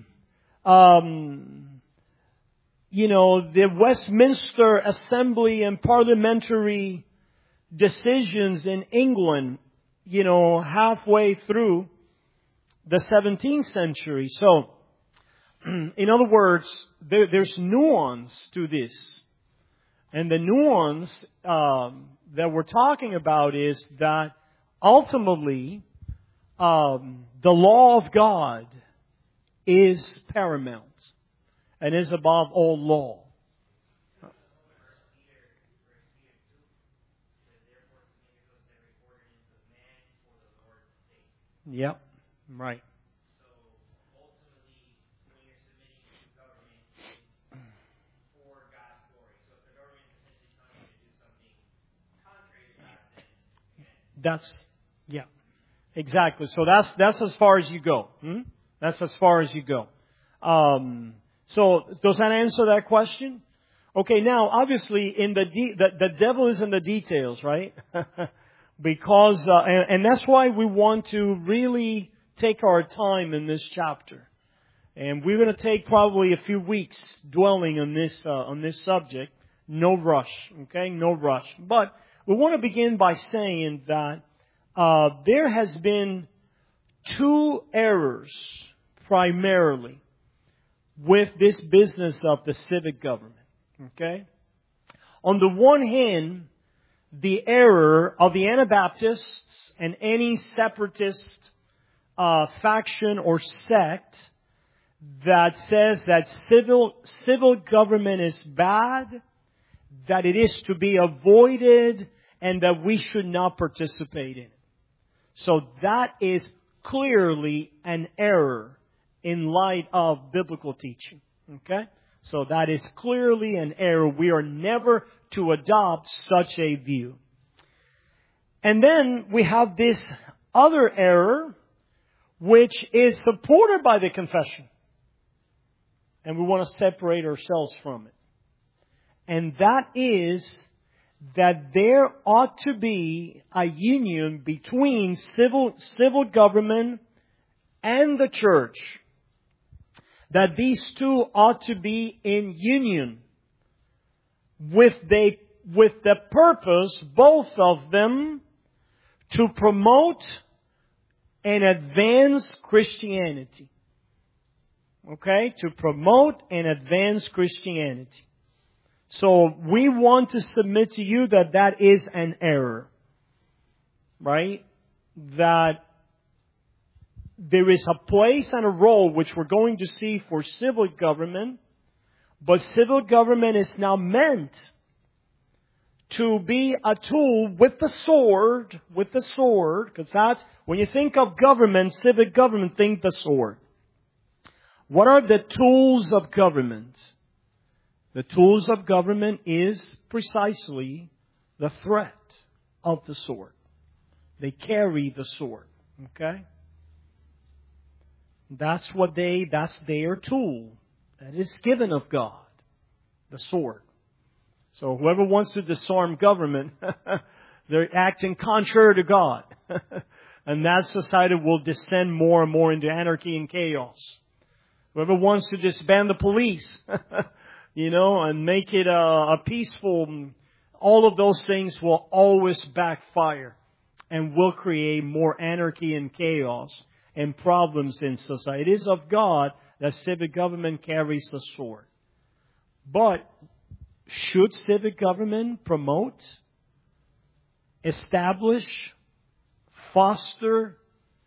the Westminster Assembly and parliamentary decisions in England, halfway through the 17th century. So, in other words, there's nuance to this. And the nuance that we're talking about is that ultimately, the law of God is paramount and is above all law. Yep, right. Yeah, exactly. So that's as far as you go. That's as far as you go. So does that answer that question? Okay, now obviously in the devil is in the details, right? Because and that's why we want to really take our time in this chapter, and we're going to take probably a few weeks dwelling on this subject. No rush, okay? No rush, but. We want to begin by saying that there has been two errors primarily with this business of the civic government. Okay? On the one hand, the error of the Anabaptists and any separatist faction or sect that says that civil government is bad that it is to be avoided and that we should not participate in it. So that is clearly an error in light of biblical teaching. Okay? So that is clearly an error. We are never to adopt such a view. And then we have this other error, which is supported by the confession. And we want to separate ourselves from it. And that is that there ought to be a union between civil government and the church. That these two ought to be in union with the purpose, both of them, to promote and advance Christianity. Okay? To promote and advance Christianity. So we want to submit to you that that is an error. Right? That there is a place and a role which we're going to see for civil government, but civil government is now meant to be a tool with the sword, because that's, when you think of government, civic government, think the sword. What are the tools of government? The tools of government is precisely the threat of the sword. They carry the sword. Okay? That's their tool. That is given of God. The sword. So whoever wants to disarm government, they're acting contrary to God. And that society will descend more and more into anarchy and chaos. Whoever wants to disband the police, and make it a peaceful, all of those things will always backfire and will create more anarchy and chaos and problems in society. It is of God that civic government carries the sword. But should civic government promote, establish, foster,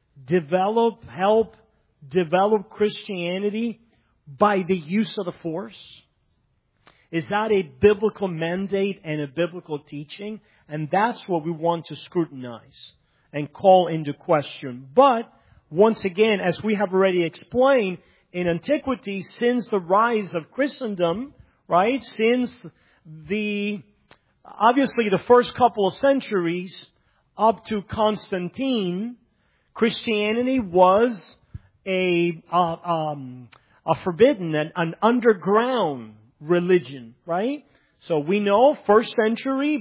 help develop Christianity by the use of the force? Is that a biblical mandate and a biblical teaching? And that's what we want to scrutinize and call into question. But once again, as we have already explained, in antiquity, since the rise of Christendom, right, since obviously the first couple of centuries up to Constantine, Christianity was a forbidden, an underground religion, right? So we know first century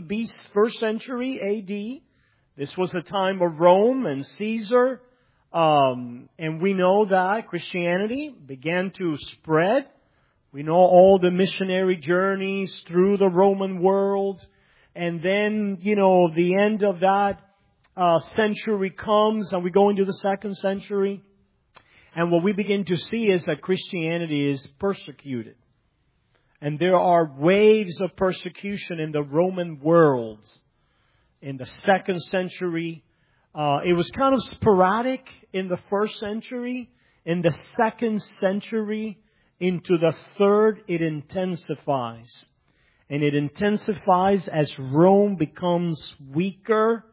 AD, this was a time of Rome and Caesar, and we know that Christianity began to spread. We know all the missionary journeys through the Roman world, and then, the end of that century comes, and we go into the second century, and what we begin to see is that Christianity is persecuted. And there are waves of persecution in the Roman world. In the second century, it was kind of sporadic in the first century. In the second century, into the third, it intensifies. And it intensifies as Rome becomes weaker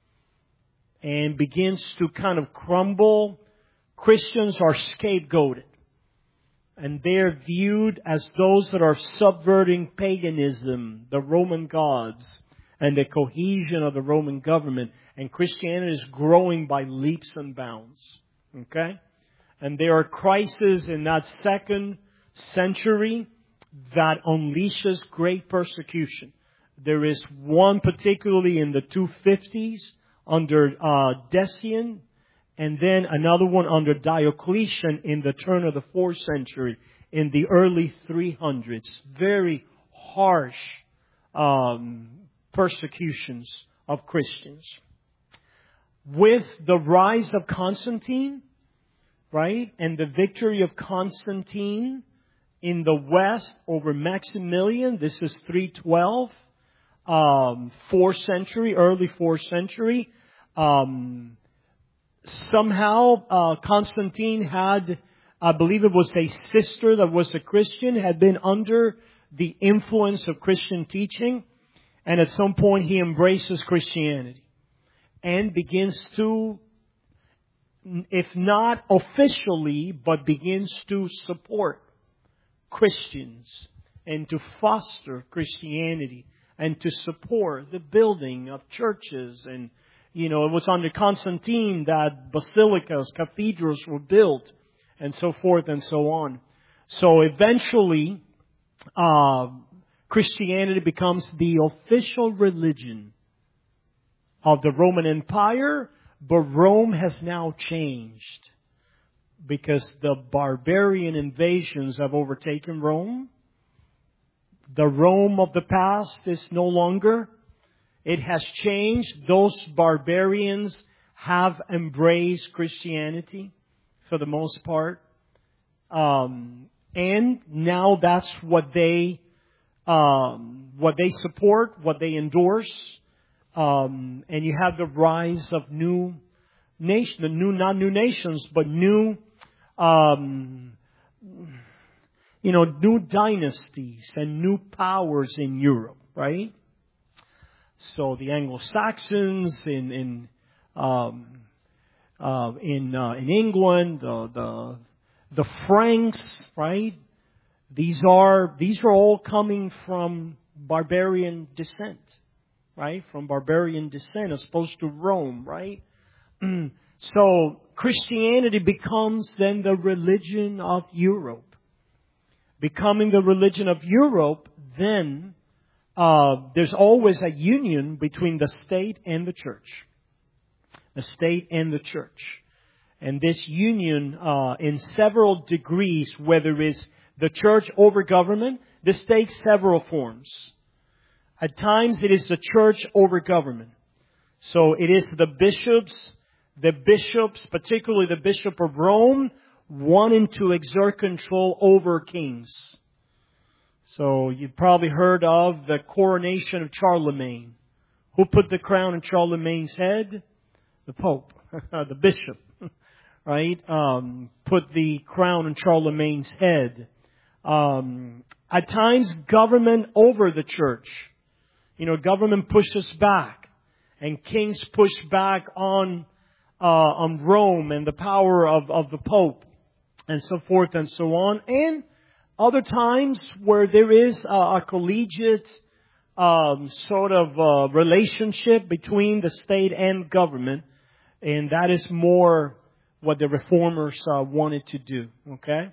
and begins to kind of crumble. Christians are scapegoated. And they're viewed as those that are subverting paganism, the Roman gods, and the cohesion of the Roman government. And Christianity is growing by leaps and bounds. Okay? And there are crises in that second century that unleashes great persecution. There is one particularly in the 250s under Decian, and then another one under Diocletian in the turn of the 4th century, in the early 300s. Very harsh persecutions of Christians. With the rise of Constantine, right, and the victory of Constantine in the West over Maximilian, this is 312, 4th century, early 4th century. Somehow, Constantine had, I believe it was a sister that was a Christian, had been under the influence of Christian teaching. And at some point he embraces Christianity and begins to, if not officially, but begins to support Christians and to foster Christianity and to support the building of churches. And, it was under Constantine that basilicas, cathedrals were built, and so forth and so on. So eventually, Christianity becomes the official religion of the Roman Empire, but Rome has now changed because the barbarian invasions have overtaken Rome. The Rome of the past is no longer. It has changed. Those barbarians have embraced Christianity for the most part. And now that's what they support, what they endorse. And you have the rise of new nations, but new dynasties and new powers in Europe, right? So the Anglo-Saxons in England, the Franks, right? These are all coming from barbarian descent, right? From barbarian descent as opposed to Rome, right? So Christianity becomes then the religion of Europe. Becoming the religion of Europe, then there's always a union between the state and the church. The state and the church. And this union in several degrees, whether it's the church over government, this takes several forms. At times it is the church over government. So it is the bishops, particularly the Bishop of Rome, wanting to exert control over kings. So you've probably heard of the coronation of Charlemagne. Who put the crown on Charlemagne's head? The Pope, the bishop, right? Put the crown on Charlemagne's head. At times, government over the church. Government pushes back, and kings push back on Rome and the power of the Pope, and so forth and so on. And other times where there is a collegiate sort of relationship between the state and government, and that is more what the reformers wanted to do. Okay.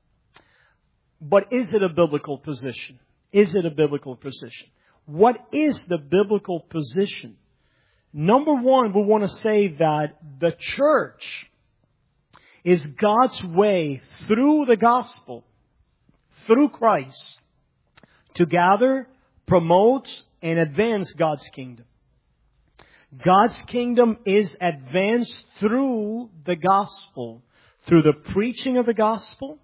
But is it a biblical position? Is it a biblical position? What is the biblical position? Number one, we want to say that the church is God's way through the gospel, through Christ, to gather, promote, and advance God's kingdom. God's kingdom is advanced through the gospel, through the preaching of the gospel,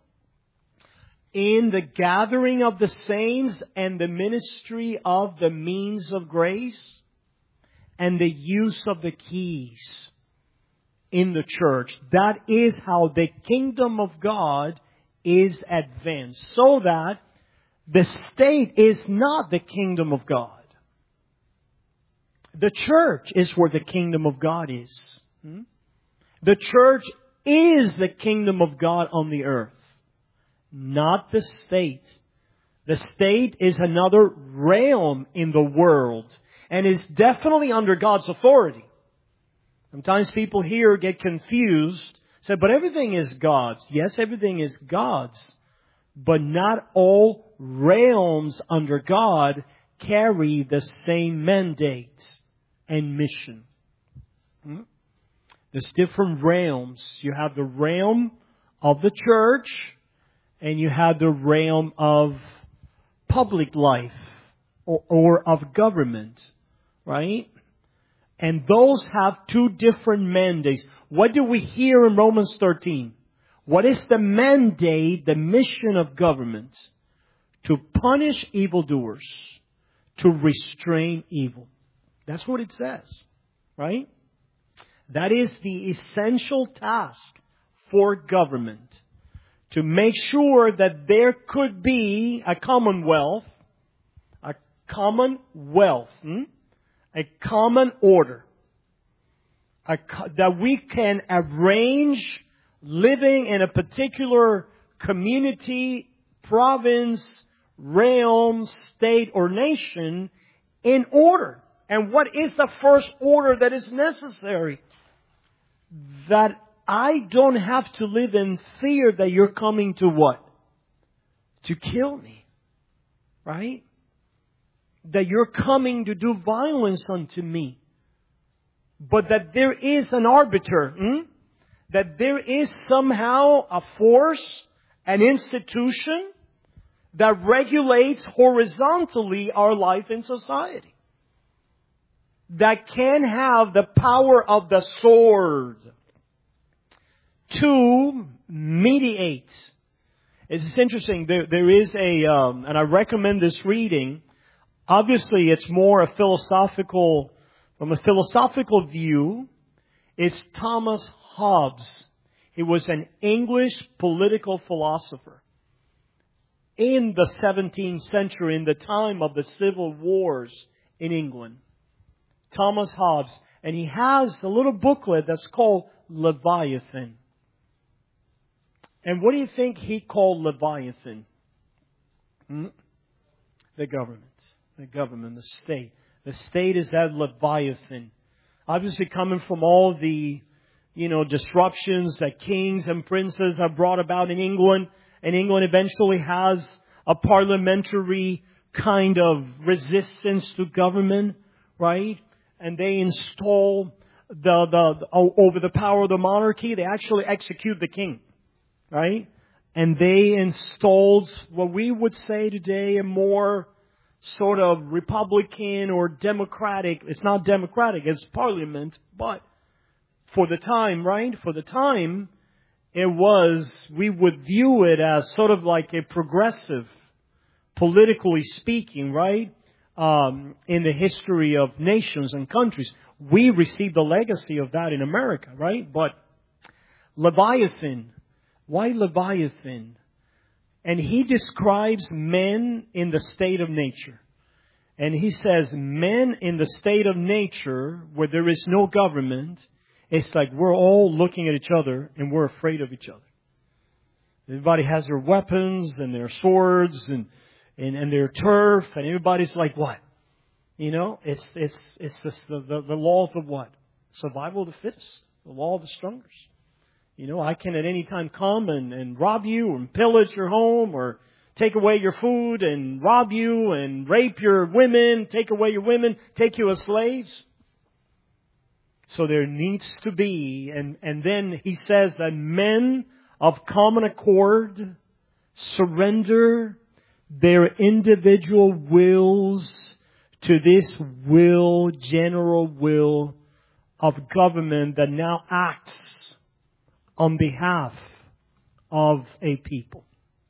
in the gathering of the saints and the ministry of the means of grace, and the use of the keys in the church. That is how the kingdom of God is advanced. So that the state is not the kingdom of God. The church is where the kingdom of God is. The church is the kingdom of God on the earth, not the state. The state is another realm in the world and is definitely under God's authority. Sometimes people here get confused, say, but everything is God's. Yes, everything is God's, but not all realms under God carry the same mandate and mission. There's different realms. You have the realm of the church, and you have the realm of public life or of government, right? And those have two different mandates. What do we hear in Romans 13? What is the mandate, the mission of government? To punish evildoers, to restrain evil. That's what it says, right? That is the essential task for government. to make sure that there could be a commonwealth, a common order, that we can arrange living in a particular community, province, realm, state, or nation in order. And what is the first order that is necessary? That I don't have to live in fear that you're coming to what? To kill me. Right? That you're coming to do violence unto me. But that there is an arbiter. That there is somehow a force, an institution that regulates horizontally our life in society. That can have the power of the sword to mediate. It's interesting. There is and I recommend this reading. Obviously, it's more from a philosophical view. It's Thomas Hobbes. He was an English political philosopher in the 17th century, in the time of the civil wars in England. Thomas Hobbes. And he has a little booklet that's called Leviathan. And what do you think he called Leviathan? The government. The government, the state. The state is that Leviathan. Obviously coming from all the, disruptions that kings and princes have brought about in England. And England eventually has a parliamentary kind of resistance to government, right? And they install over the power of the monarchy, they actually execute the king, right? And they installed what we would say today a more sort of Republican or democratic. It's not democratic, it's parliament, but for the time, right? For the time, we would view it as sort of like a progressive, politically speaking, right? In the history of nations and countries. We received the legacy of that in America, right? But Leviathan, why Leviathan? And he describes men in the state of nature. And he says, men in the state of nature, where there is no government, it's like we're all looking at each other and we're afraid of each other. Everybody has their weapons and their swords and their turf, and everybody's like what? It's the law of the what? Survival of the fittest. The law of the strongest. I can at any time come and rob you and pillage your home or take away your food and rob you and rape your women, take away your women, take you as slaves. So there needs to be, and then he says that men of common accord surrender their individual wills to this general will of government that now acts on behalf of a people.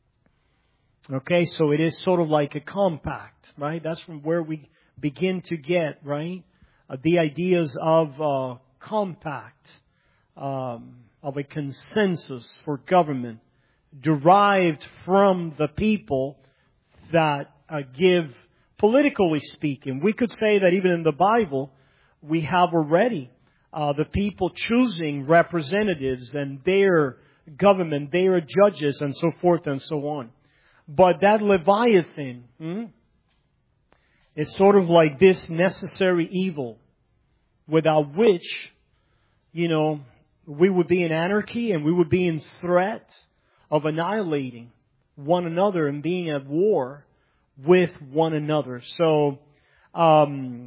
Okay, so it is sort of like a compact, right? That's from where we begin to get, right? The ideas of compact, of a consensus for government derived from the people that give, politically speaking. We could say that even in the Bible, we have already the people choosing representatives and their government, their judges, and so forth and so on. But that Leviathan is sort of like this necessary evil without which, we would be in anarchy and we would be in threat of annihilating one another and being at war with one another. So, a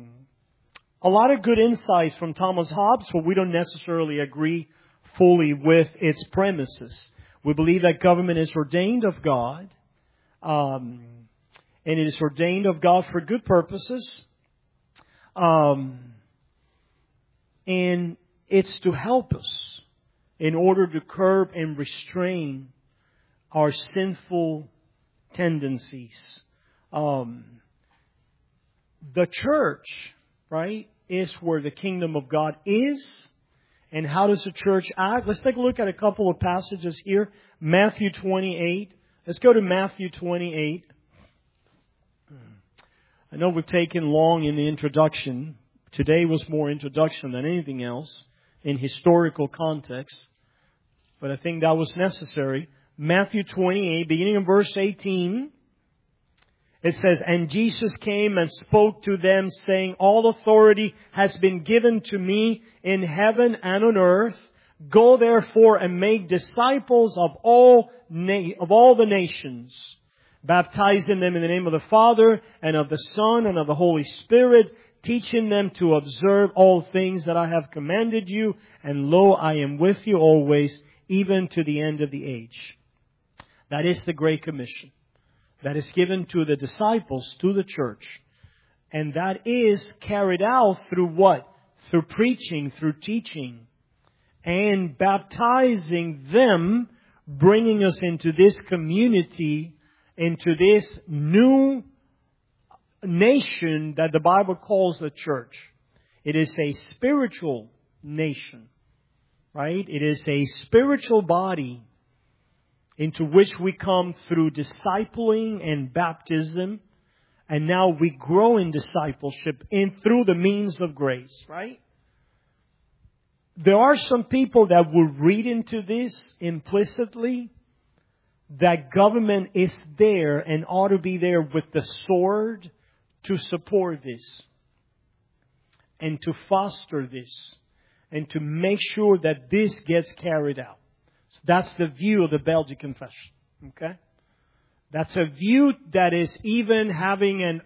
lot of good insights from Thomas Hobbes, but we don't necessarily agree fully with its premises. We believe that government is ordained of God, and it is ordained of God for good purposes. And it's to help us in order to curb and restrain our sinful tendencies. The church, right, is where the kingdom of God is, And how does the church act? Let's take a look at a couple of passages here. Matthew 28. Let's go to Matthew 28. I know we've taken long in the introduction. Today was more introduction than anything else in historical context. But I think that was necessary. Matthew 28, beginning in verse 18. It says, "And Jesus came and spoke to them, saying, All authority has been given to me in heaven and on earth. Go therefore and make disciples of all the nations, baptizing them in the name of the Father and of the Son and of the Holy Spirit, teaching them to observe all things that I have commanded you. And lo, I am with you always, even to the end of the age." That is the Great Commission. That is given to the disciples, to the church. And that is carried out through what? Through preaching, through teaching, and baptizing them, bringing us into this community, into this new nation that the Bible calls the church. It is a spiritual nation, right? It is a spiritual body into which we come through discipling and baptism, and now we grow in discipleship through the means of grace, right? There are some people that will read into this implicitly that government is there and ought to be there with the sword to support this and to foster this and to make sure that this gets carried out. So that's the view of the Belgic Confession. Okay? That's a view that is even having an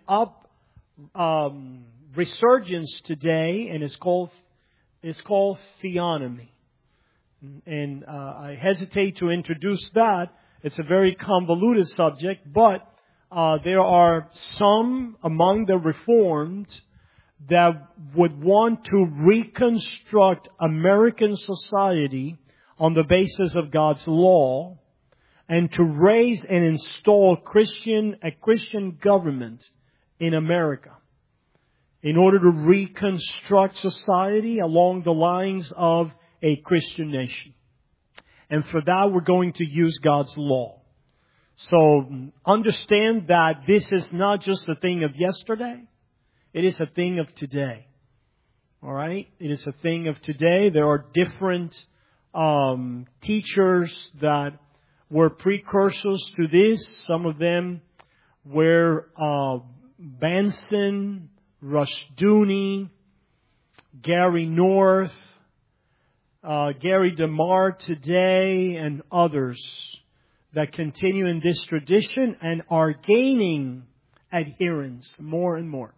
resurgence today, and it's called theonomy. And I hesitate to introduce that. It's a very convoluted subject, but there are some among the Reformed that would want to reconstruct American society on the basis of God's law, and to raise and install a Christian government in America in order to reconstruct society along the lines of a Christian nation. And for that, we're going to use God's law. So understand that this is not just a thing of yesterday. It is a thing of today. All right? It is a thing of today. There are different teachers that were precursors to this. Some of them were Benson, Rushdoony, Gary North, Gary DeMar today, and others that continue in this tradition and are gaining adherents more and more.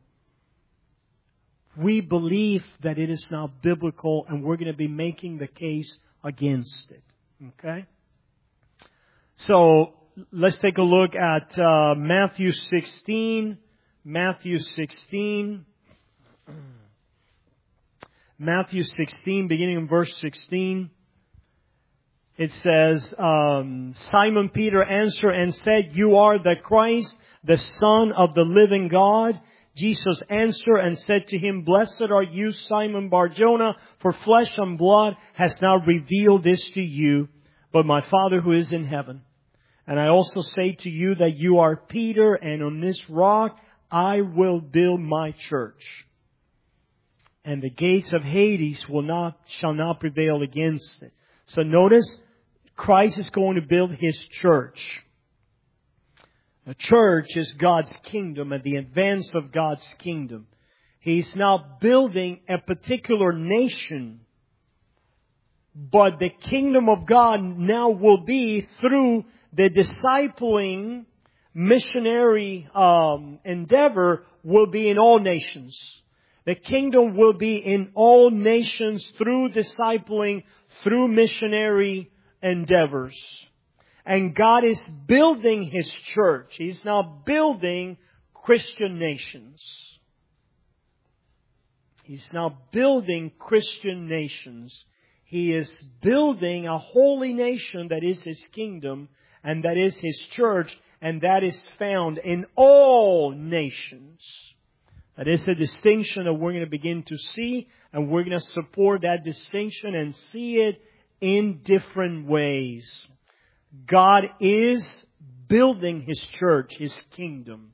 We believe that it is now biblical, and we're going to be making the case against it. Okay? So, let's take a look at Matthew 16. Matthew 16. Matthew 16, beginning in verse 16. It says, Simon Peter answered and said, "You are the Christ, the Son of the living God." Jesus answered and said to him, "Blessed are you, Simon Bar-Jonah, for flesh and blood has not revealed this to you, but my Father who is in heaven. And I also say to you that you are Peter, and on this rock I will build my church. And the gates of Hades shall not prevail against it." So notice, Christ is going to build His church. The church is God's kingdom and the advance of God's kingdom. He's now building a particular nation. But the kingdom of God now will be through the discipling missionary endeavor will be in all nations. The kingdom will be in all nations through discipling, through missionary endeavors. And God is building His church. He's now building Christian nations. He's now building Christian nations. He is building a holy nation that is His kingdom, and that is His church, and that is found in all nations. That is the distinction that we're going to begin to see And we're going to support that distinction and see it in different ways. God is building His church, His kingdom.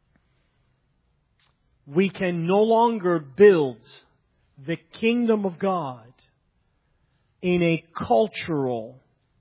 We can no longer build the kingdom of God in a cultural,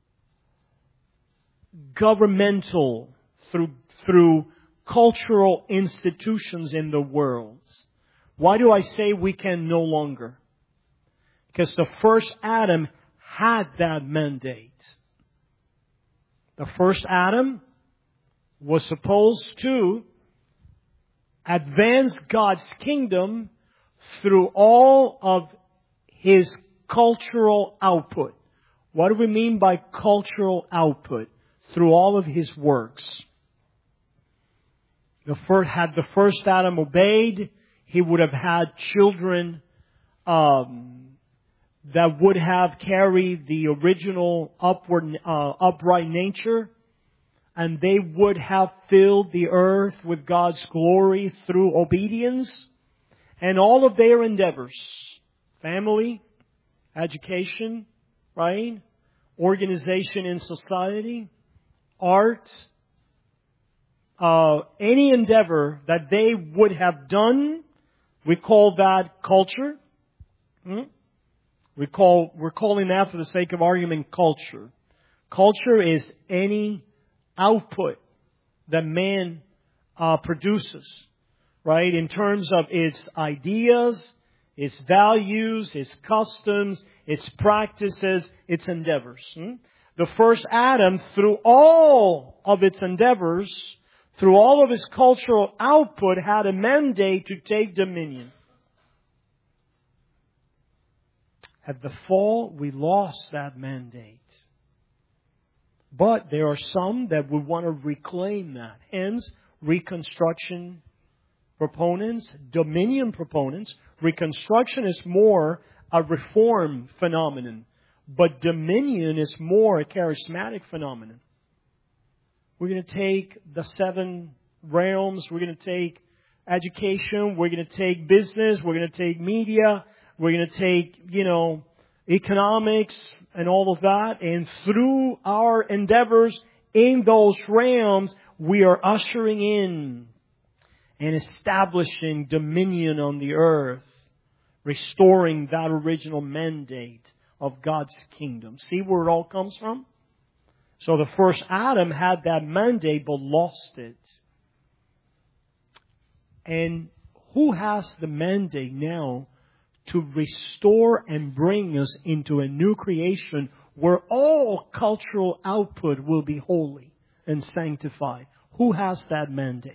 governmental, through cultural institutions in the world. Why do I say we can no longer? Because the first Adam had that mandate. The first Adam was supposed to advance God's kingdom through all of His cultural output. What do we mean by cultural output? Through all of His works. Had the first Adam obeyed, he would have had children that would have carried the original upright nature, and they would have filled the earth with God's glory through obedience, and all of their endeavors, family, education, right? Organization in society, art, any endeavor that they would have done, we call that culture. We're calling that, for the sake of argument, culture. Culture is any output that man produces, right? In terms of its ideas, its values, its customs, its practices, its endeavors. The first Adam, through all of its endeavors, through all of his cultural output, had a mandate to take dominion. At the fall, we lost that mandate. But there are some that would want to reclaim that. Hence, Reconstruction proponents, dominion proponents. Reconstruction is more a reform phenomenon, but dominion is more a charismatic phenomenon. We're going to take the 7 realms. We're going to take education. We're going to take business. We're going to take media. We're going to take, economics and all of that. And through our endeavors in those realms, we are ushering in and establishing dominion on the earth, restoring that original mandate of God's kingdom. See where it all comes from? So the first Adam had that mandate but lost it. And who has the mandate now to restore and bring us into a new creation where all cultural output will be holy and sanctified? Who has that mandate?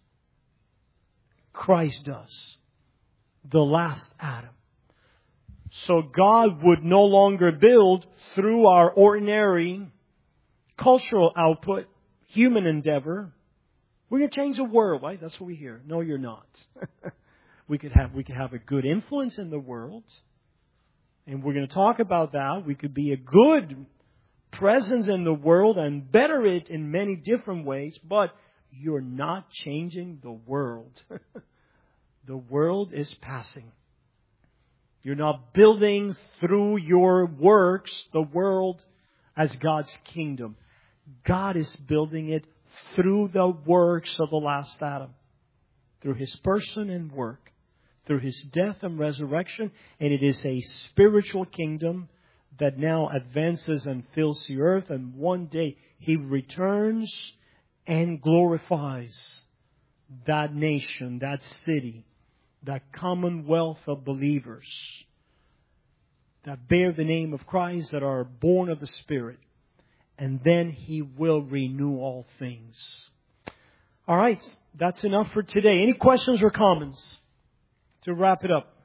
Christ does. The last Adam. So God would no longer build through our ordinary cultural output, human endeavor. We're going to change the world, right? That's what we hear. No, you're not. We could have a good influence in the world. And we're going to talk about that. We could be a good presence in the world and better it in many different ways. But you're not changing the world. The world is passing. You're not building through your works the world as God's kingdom. God is building it through the works of the last Adam. Through His person and work. Through His death and resurrection. And it is a spiritual kingdom that now advances and fills the earth. And one day He returns and glorifies that nation, that city, that commonwealth of believers that bear the name of Christ, that are born of the Spirit. And then He will renew all things. All right, that's enough for today. Any questions or comments to wrap it up?